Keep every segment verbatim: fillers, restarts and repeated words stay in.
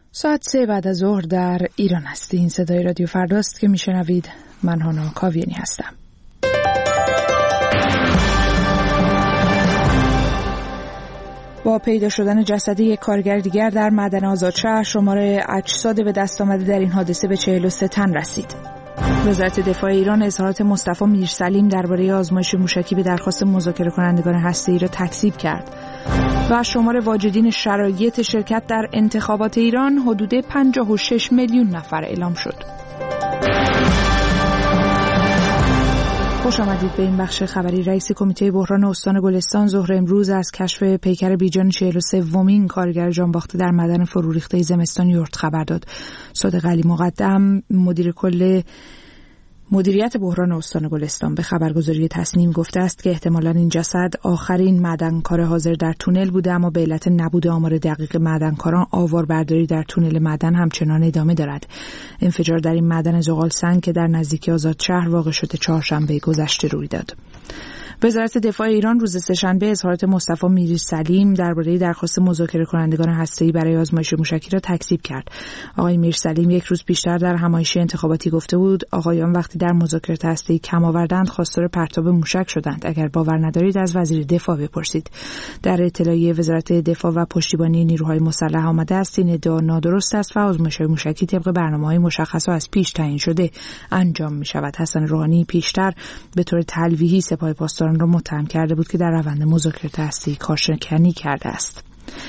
ساعت سه بعد از ظهر در ایران هستی. این صدای رادیو فرداست که میشنوید. من هانا کاویانی هستم. با پیدا شدن جسد یک کارگر دیگر در معدن آزادشهر، شمار اجساد به دست آمده در این حادثه به چهل و سه تن رسید. وزارت دفاع ایران اظهارات مصطفی میرسلیم درباره آزمایش موشکی به درخواست مذاکره کنندگان هسته‌ای را تکذیب کرد. و شمار واجدین شرایط شرکت در انتخابات ایران حدود پنجاه و شش میلیون نفر اعلام شد. خوش آمدید به این بخش خبری. رئیس کمیته بحران استان گلستان ظهر امروز از کشف پیکر بیجان چهل و سومین کارگر جانباخته در معدن فروریخته زمستان یورت خبر داد. صادق علی مقدم مدیر کل مدیریت بحران استان گلستان به خبرگزاری تصنیم گفته است که احتمالاً این جسد آخرین معدنکار حاضر در تونل بوده، اما به علت نبود آمار دقیق معدنکاران آواربرداری در تونل معدن همچنان ادامه دارد. انفجار در این معدن زغال سنگ که در نزدیکی آزادشهر واقع شده چهارشنبه گذشته روی داد. وزارت دفاع ایران روز سه‌شنبه اظهارات مصطفی میرسلیم درباره درخواست مذاکره کنندگان هسته‌ای برای آزمایش موشکی را تکذیب کرد. آقای میرسلیم یک روز پیشتر در همایش انتخاباتی گفته بود آقایان وقتی در مذاکرات هسته‌ای کم آوردند خواستار پرتاب موشک شدند. اگر باور ندارید از وزیر دفاع بپرسید. در اطلاعیه وزارت دفاع و پشتیبانی نیروهای مسلح آمده است این ادعا نادرست است و آزمایش‌های موشکی طبق برنامه‌های مشخص و از پیش تعیین شده انجام می‌شود. حسن روحانی پیشتر به طور تلویحی سپاه پاسداران را متهم کرده بود که در روند مذاکرات هسته‌ای کارشکنی کرده است.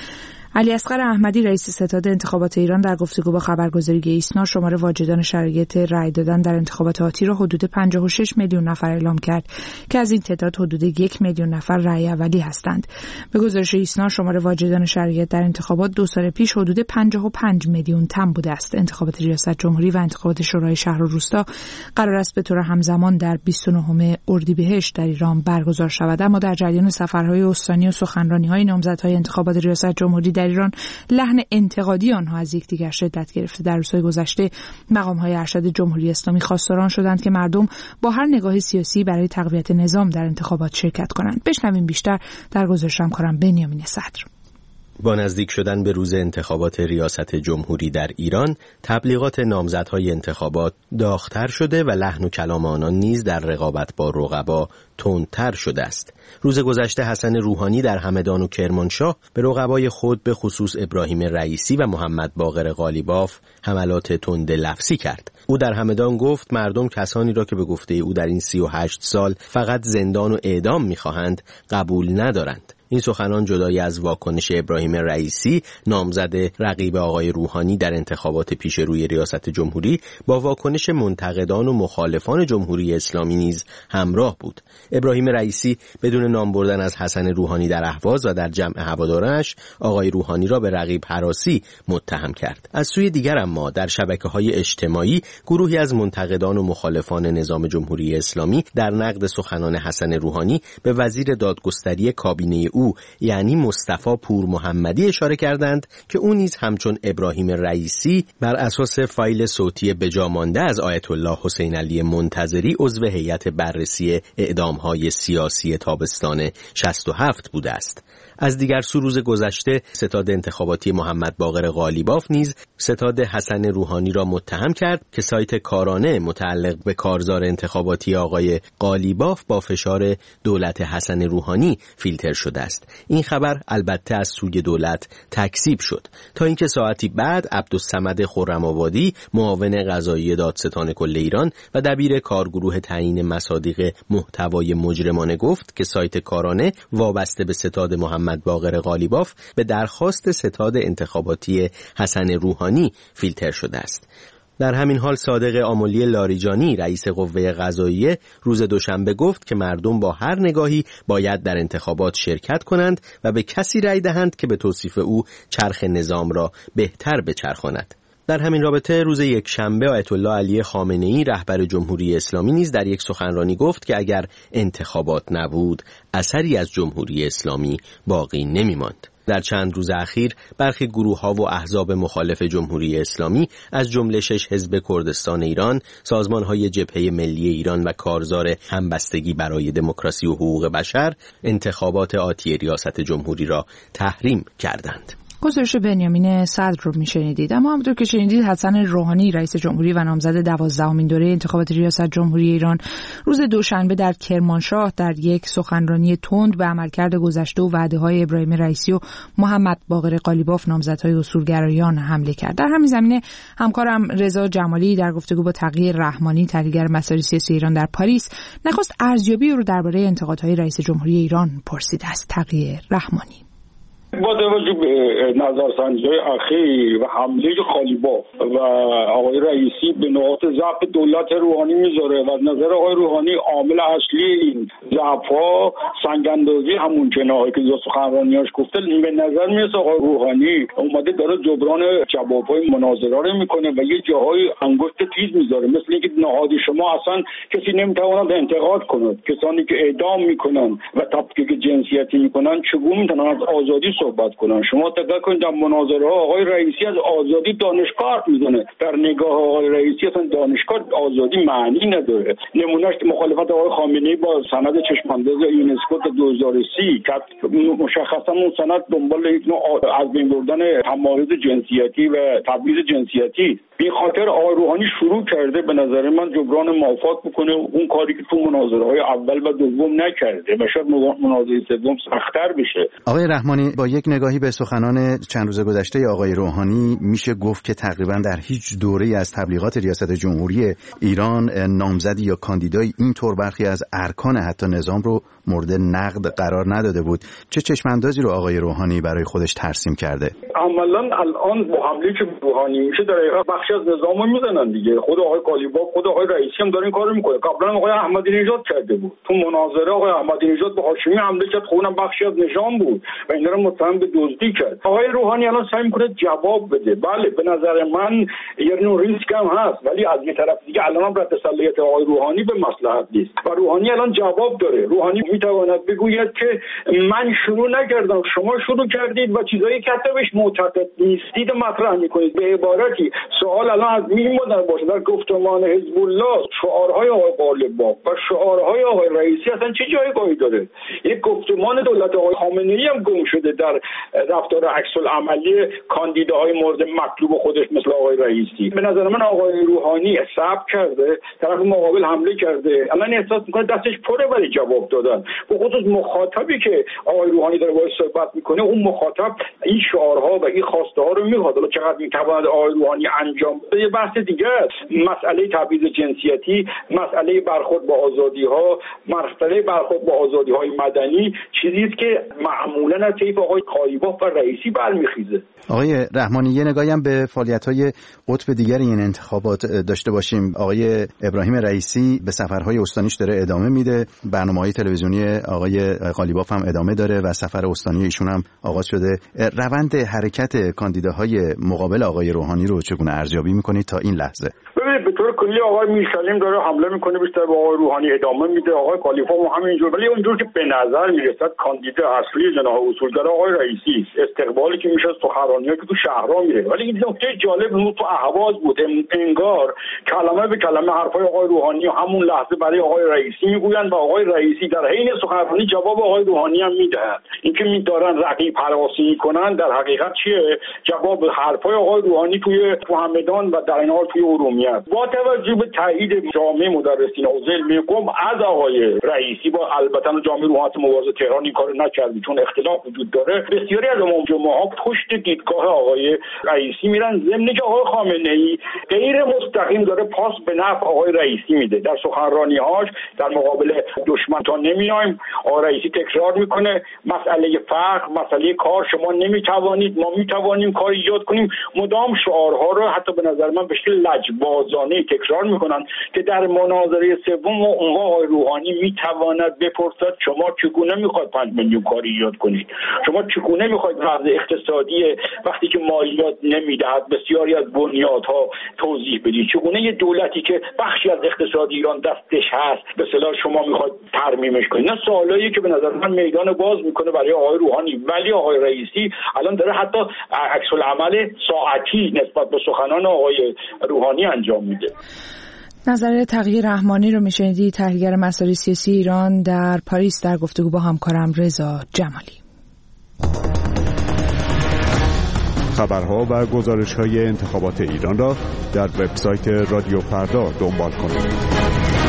علی اصغر احمدی رئیس ستاد انتخابات ایران در گفتگو با خبرگزاری ایسنا شمار واجدان شرایط رأی دادن در انتخابات آتی را حدود پنجاه و شش میلیون نفر اعلام کرد که از این تعداد حدود یک میلیون نفر رأی اولی هستند. به گزارش ایسنا شمار واجدان شرایط در انتخابات دو سال پیش حدود پنجاه و پنج میلیون تن بوده است. انتخابات ریاست جمهوری و انتخابات شورای شهر و روستا قرار است به طور همزمان در بیست و نهم اردیبهشت در ایران برگزار شود، اما در جریان سفرهای استانی و سخنرانی‌های نامزدهای انتخابات ریاست جمهوری در ایران لحن انتقادی آنها از یکدیگر شدت گرفته. در روزهای گذشته مقام‌های ارشد جمهوری اسلامی خواستاران شدند که مردم با هر نگاه سیاسی برای تقویت نظام در انتخابات شرکت کنند. بشنویم بیشتر در گزارش همکارم بنیامین صدر. با نزدیک شدن به روز انتخابات ریاست جمهوری در ایران، تبلیغات نامزدهای انتخابات داغ‌تر شده و لحن و کلام آنان نیز در رقابت با رقبا تندتر شده است. روز گذشته حسن روحانی در همدان و کرمانشاه به رقبای خود به خصوص ابراهیم رئیسی و محمد باقر قالیباف حملات تند لفظی کرد. او در همدان گفت مردم کسانی را که به گفته او در این سی و هشت سال فقط زندان و اعدام می‌خواهند قبول ندارند. این سخنان جدای از واکنش ابراهیم رئیسی نامزد رقیب آقای روحانی در انتخابات پیش روی ریاست جمهوری با واکنش منتقدان و مخالفان جمهوری اسلامی نیز همراه بود. ابراهیم رئیسی بدون نام بردن از حسن روحانی در اهواز و در جمع هوادارانش آقای روحانی را به رقیب هراسی متهم کرد. از سوی دیگر اما در شبکه‌های اجتماعی گروهی از منتقدان و مخالفان نظام جمهوری اسلامی در نقد سخنان حسن روحانی به وزیر دادگستری کابینه او یعنی مصطفی پور محمدی اشاره کردند که او نیز همچون ابراهیم رئیسی بر اساس فایل صوتی بجا مانده از آیت الله حسین علی منتظری عضو هیئت بررسی اعدام‌های سیاسی تابستان شصت و هفت بوده است. از دیگر سو روز گذشته ستاد انتخاباتی محمد باقر قالیباف نیز ستاد حسن روحانی را متهم کرد که سایت کارانه متعلق به کارزار انتخاباتی آقای قالیباف با فشار دولت حسن روحانی فیلتر شده است. این خبر البته از سوی دولت تکذیب شد تا اینکه ساعتی بعد عبدالصمد خرم‌آبادی معاون قضایی دادستان کل ایران و دبیر کارگروه تعیین مصادیق محتوای مجرمانه گفت که سایت کارانه وابسته به ستاد محمد باقر قالیباف به درخواست ستاد انتخاباتی حسن روحانی فیلتر شده است. در همین حال صادق آملی لاریجانی رئیس قوه قضاییه روز دوشنبه گفت که مردم با هر نگاهی باید در انتخابات شرکت کنند و به کسی رأی دهند که به توصیف او چرخ نظام را بهتر بچرخاند. در همین رابطه روز یک شنبه آیت الله علی خامنه‌ای رهبر جمهوری اسلامی نیز در یک سخنرانی گفت که اگر انتخابات نبود اثری از جمهوری اسلامی باقی نمی‌ماند. در چند روز اخیر برخی گروه‌ها و احزاب مخالف جمهوری اسلامی از جمله شش حزب کردستان ایران، سازمان‌های جبهه ملی ایران و کارزار همبستگی برای دموکراسی و حقوق بشر انتخابات آتی ریاست جمهوری را تحریم کردند. گزارش بنیامین صدر رو میشنیدید. اما همونطور که شنیدید حسن روحانی رئیس جمهوری و نامزد دوازدهمین دوره انتخابات ریاست جمهوری ایران روز دوشنبه در کرمانشاه در یک سخنرانی تند به عملکرد گذشته و وعده‌های ابراهیم رئیسی و محمد باقر قالیباف نامزدهای اصولگرایان حمله کرد. در همین زمینه همکارم رضا جمالی در گفتگو با تقی رحمانی تحلیلگر مسائل سیاسی ایران در پاریس نخست ارزیابی رو درباره انتقادهای رئیس جمهوری ایران پرسیده است. تقی رحمانی: با توجه به نظرسنجی‌های اخیر و حمله قالیباف و آقای رئیسی به نقاط ضعف دولت روحانی میذاره و از نظر آقای روحانی عامل اصلی این ضعف‌ها سنگ‌اندازی همون جناحی که سخنرانیاش گفته، به نظر میاد آقای روحانی اومده داره جبران جواب‌های مناظره رو میکنه و یه جاهای انگشت تیز میذاره، مثل اینکه نهاد شما اصلا کسی نمیتواند انتقاد کنه، کسانی که اعدام میکنن و تفکیک جنسیتی میکنن چگونه میتونن از آزادی صحبت کنن؟ شما دقت کنید در مناظره ها آقای رئیسی از آزادی دانشگاه حرف میزنه. در نگاه آقای رئیسی اصلا دانشگاه آزادی معنی نداره. نمونهش مخالفت آقای خامنه‌ای با سند چشمانداز یونسکو تا دو هزار و سی که مشخصا اون سند دنبال یک نوع از بین بردن تمایز جنسیتی و تبعیض جنسیتی. به خاطر آقای روحانی شروع کرده به نظر من جبران مافات بکنه اون کاری که تو مناظره های اول و دوم نکرده و شاید مناظره سوم سخت‌تر بشه. آقای رحمانی، با یک نگاهی به سخنان چند روز گذشته آقای روحانی میشه گفت که تقریبا در هیچ دوره‌ای از تبلیغات ریاست جمهوری ایران نامزدی یا کاندیدای اینطور برخی از ارکان حتی نظام رو مورد نقد قرار نداده بود. چه چشماندازی رو آقای روحانی برای خودش ترسیم کرده؟ عملاً الان با حمله که روحانی میشه در حقیقت بخشی از نظامو میزنن دیگه. خود آقای قالیباف، خود آقای رئیسی هم داره این کارو میکنه. قبلا آقای احمدی نژاد کرده بود. تو مناظره آقای احمدی نژاد به هاشمی حمله کرد، خب اونم بخشی از نظام بود و اینا رو متهم به دزدی کرد. آقای روحانی الان سعی میکنه جواب بده. بله به نظر من یه نوع ریسک هم هست، ولی از یه طرف دیگه الان هم رد صلاحیت آقای روحانی به مصلحت نیست و روحانی الان جواب داره. روحانی میتواند بگوید که من شروع نکردم، شما شروع کردید و چیزایی که حتی بهش معتقد نیستید مطرح میکنید. به عبارتی سوال الان از این مدل باشه در گفتمان حزب الله شعارهای آقای قالیباف و شعارهای آقای رئیسی اصلا چه جایگاهی داره؟ یک گفتمان دولت آقای خامنه‌ای هم گم شده در رفتار عکس العملی کاندیداهای مورد مطلوب خودش مثل آقای رئیسی. به نظر من آقای روحانی صبر کرده، طرف مقابل حمله کرده، الان احساس میکنه دستش پره برای جواب دادن. به خصوص مخاطبی که آقای روحانی داره باهاش صحبت میکنه، اون مخاطب این شعارها و این خواسته ها رو میخواد. حالا چقدر میتواند آقای روحانی انجام بده یه بحث دیگه است. مسئله تبعیض جنسیتی، مسئله برخورد با آزادی ها، مسئله برخورد با آزادی های مدنی چیزی است که معمولا از طیف آقای قالیباف و رئیسی برمیخیزه. آقای رحمانی، یه نگاهی هم به فعالیت‌های قطب دیگر این انتخابات داشته باشیم. آقای ابراهیم رئیسی به سفرهای استانیش داره ادامه میده، برنامه‌های تلویزیونی آقای قالیباف هم ادامه داره و سفر استانی ایشون هم آغاز شده. روند حرکت کاندیداهای مقابل آقای روحانی رو چگونه ارزیابی می‌کنید تا این لحظه؟ ببینید به طور کلی آقای میرسلیم داره حمله میکنه، بیشتر به آقای روحانی ادامه میده، آقای قالیباف هم همینجور، ولی اونجور که به نظر میرسد کاندید اصلی جناح اصولگرا آقای رئیسی است. استقبالی که میشه سخنرانی‌ها که تو شهرها میره، ولی این نکته جالب اون تو اهواز بود، انگار کلمه به کلمه حرفای آقای روحانی همون لحظه برای آقای رئیسی میگویند و آقای رئیسی در حین سخنرانی جواب آقای روحانی هم میدهند. اینکه میدارن رقیب هراسی میکنن در حقیقت چیه؟ جواب حرفای آقای روحانی توی تو همدان و در این حال توی ارومیه. با توجه به تایید جامعه مدرسین حوزه علمی قم از آقای رئیسی، با البته جامعه روحانیت مبارزه تهران این کارو نکرد چون اختلاف وجود داره، بسیاری از امام جمعه ها پشت دیدگاه آقای رئیسی میرن، ضمن که آقای خامنه‌ای غیر مستقیم داره پاس به نفع آقای رئیسی میده در سخنرانی‌هاش در مقابل دشمن. تا نمیایم آقای رئیسی تکرار میکنه مسئله فقر، مسئله کار، شما نمیتوانید، ما میتوانیم کار ایجاد کنیم. مدام شعارها رو حتی به نظر من به شکل لجبازانه تکرار میکنن که در مناظره سوم اون آقای روحانی میتواند بپرسد شما چگونه میخواید پنج میلیون کار ایجاد کنید؟ شما چگونه میخواید وضع اقتصادی وقتی که مالیات نمیدهد بسیاری از بنیادها توضیح بدید؟ چگونه یه دولتی که بخشی از اقتصاد ایران دستش هست به اصطلاح شما میخواید ترمیمش کنید؟ نه سوالایی که به نظر من میدان باز میکنه برای آقای روحانی. ولی آقای رئیسی الان داره حتی عکس العمل ساعتی نسبت به سخنان آقای روحانی انجام میده. نظر تقی رحمانی رو میشنیدی، تحلیلگر مسائل سیاسی ایران در پاریس در گفتگو با همکارم رضا جمالی. خبرها و گزارش‌های انتخابات ایران را در وبسایت رادیو فردا دنبال کنید.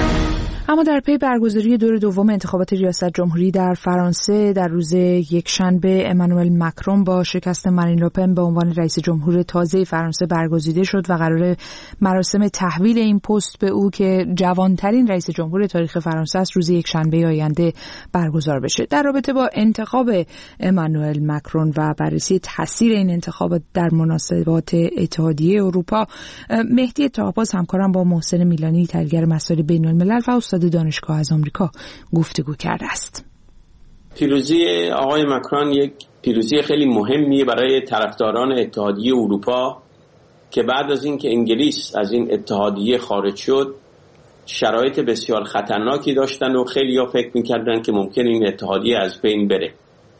اما در پی برگزاری دور دوم انتخابات ریاست جمهوری در فرانسه در روز یکشنبه امانوئل مکرون با شکست مارین لوپن به عنوان رئیس جمهور تازه فرانسه برگزیده شد و قرار مراسم تحویل این پست به او که جوانترین رئیس جمهور تاریخ فرانسه است روز یکشنبه آینده برگزار بشه. در رابطه با انتخاب امانوئل مکرون و بررسی تاثیر این انتخابات در مناسبات اتحادیه اروپا، مهدی طاهباز همکارم با محسن میلانی تحلیلگر مسائل بین‌الملل و استاد دانشگاه از آمریکا گفتگو کرده است. پیروزی آقای مکرون یک پیروزی خیلی مهمیه برای طرفداران اتحادیه اروپا که بعد از اینکه انگلیس از این اتحادیه خارج شد شرایط بسیار خطرناکی داشتن و خیلی ها فکر میکردن که ممکن این اتحادیه از بین بره.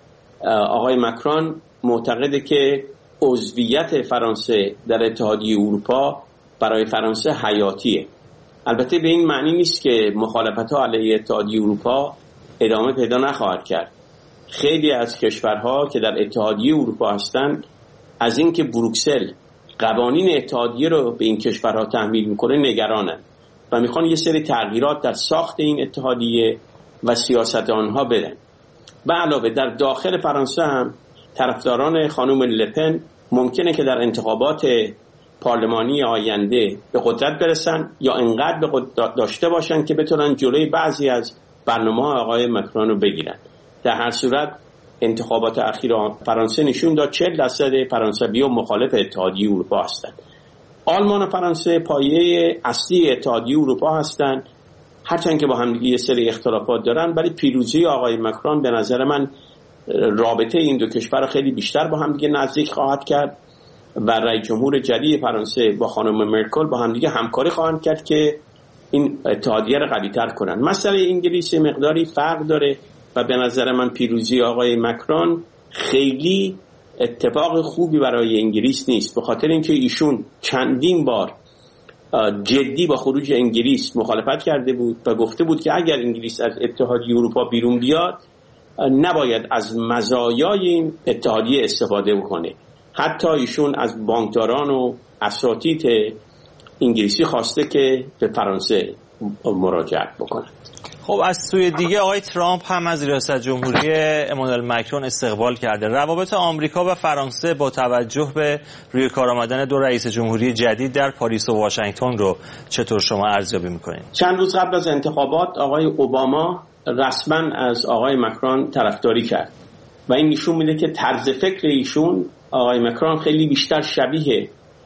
آقای مکرون معتقده که عضویت فرانسه در اتحادیه اروپا برای فرانسه حیاتیه. البته به این معنی نیست که مخالفت‌ها علیه اتحادیه اروپا ادامه پیدا نخواهد کرد. خیلی از کشورها که در اتحادیه اروپا هستند از اینکه بروکسل قوانین اتحادیه رو به این کشورها تحمیل میکنه نگرانند و میخوان یه سری تغییرات در ساخت این اتحادیه و سیاست آنها بدن. به علاوه در داخل فرانسه هم طرفداران خانم لپن ممکنه که در انتخابات پارلمانی آینده به قدرت برسن یا انقدر به قدرت داشته باشن که بتونن جلوی بعضی از برنامه آقای مکرون رو بگیرن. در هر صورت انتخابات اخیر فرانسه نشون داد چهل درصد فرانسوی‌ها مخالف اتحادیه اروپا هستند. آلمان و فرانسه پایه اصلی اتحادیه اروپا هستند، هرچند که با هم یه سری اختلافات دارن، ولی پیروزی آقای مکرون به نظر من رابطه این دو کشور خیلی بیشتر با هم دیگه نزدیک خواهد کرد و رئیس جمهور جدید فرانسه با خانم مرکل با هم دیگه همکاری خواهند کرد که این اتحادیه رو قوی‌تر کنن. مسئله انگلیس مقداری فرق داره و به نظر من پیروزی آقای مکرون خیلی اتفاق خوبی برای انگلیس نیست، به خاطر اینکه ایشون چندین بار جدی با خروج انگلیس مخالفت کرده بود و گفته بود که اگر انگلیس از اتحادیه اروپا بیرون بیاد نباید از مزایای این اتحادیه استفاده بکنه. حتی ایشون از بانکداران و اساتید انگلیسی خواسته که به فرانسه مراجعت بکنند. خب از سوی دیگه آقای ترامپ هم از ریاست جمهوری امانوئل مکرون استقبال کرده. روابط آمریکا و فرانسه با توجه به روی کار آمدن دو رئیس جمهوری جدید در پاریس و واشنگتن رو چطور شما ارزیابی می‌کنید؟ چند روز قبل از انتخابات آقای اوباما رسما از آقای مکرون طرفداری کرد و این نشون میده که طرز فکر ایشون آقای مکرون خیلی بیشتر شبیه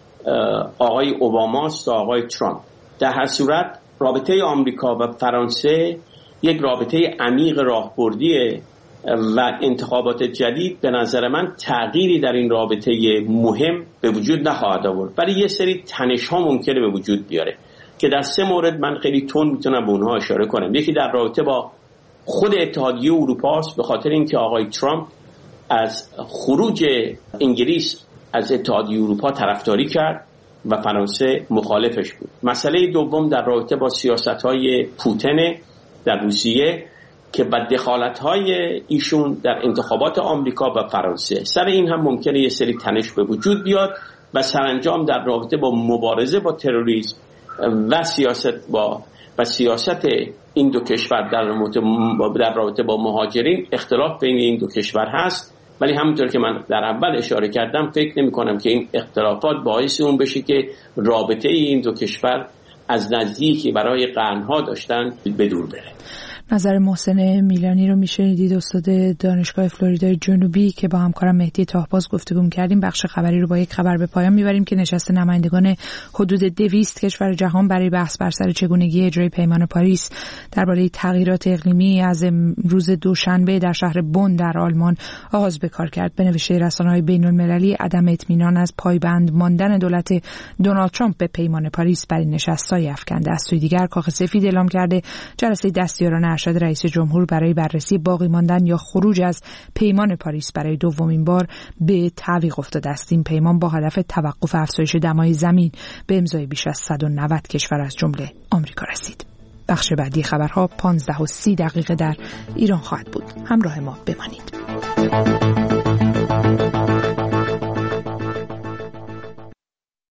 آقای اوباماست تا آقای ترامپ. در هر صورت رابطه آمریکا و فرانسه یک رابطه عمیق راهبردیه و انتخابات جدید به نظر من تغییری در این رابطه مهم به وجود نخواهد آورد، ولی یه سری تنش ها ممکنه به وجود بیاره که در سه مورد من خیلی تند میتونم به اونها اشاره کنم. یکی در رابطه با خود اتحادیه اروپا است، به خاطر اینکه آقای ترامپ از خروج انگلیس از اتحادیه اروپا طرفداری کرد و فرانسه مخالفش بود. مسئله دوم در رابطه با سیاست‌های پوتین در روسیه که با دخالت‌های ایشون در انتخابات آمریکا و فرانسه، سر این هم ممکنه یه سری تنش به وجود بیاد و سرانجام در رابطه با مبارزه با تروریسم و سیاست با و سیاست این دو کشور در رابطه در رابطه با مهاجرین اختلاف بین این دو کشور هست، ولی همونطور که من در اول اشاره کردم فکر نمی کنم که این اختلافات باعث اون بشه که رابطه این دو کشور از نزدیکی برای قرنها داشتن به دور بره. نظر محسن میلانی رو میشنیدید، استاد دانشگاه فلوریدای جنوبی که با همکارم مهدی طاهباز گفتگو کردیم. بخش خبری رو با یک خبر به پایان میبریم که نشست نمایندگان حدود دویست کشور جهان برای بحث بر سر چگونگی اجرای پیمان پاریس درباره تغییرات اقلیمی از روز دوشنبه در شهر بن در آلمان آغاز به کار کرد. به نوشته رسانه‌های بین‌المللی عدم اطمینان از پایبند ماندن دولت دونالد ترامپ به پیمان پاریس بر این نشست سایه افکنده. از سوی دیگر کاخ سفید اعلام کرده جلسه دستیاران ارشد رئیس جمهور برای بررسی باقی ماندن یا خروج از پیمان پاریس برای دومین بار به تعویق افتاده است. این پیمان با هدف توقف افزایش دمای زمین به امضای بیش از صد و نود کشور از جمله آمریکا رسید. بخش بعدی خبرها پانزده و سی دقیقه در ایران خواهد بود. همراه ما بمانید.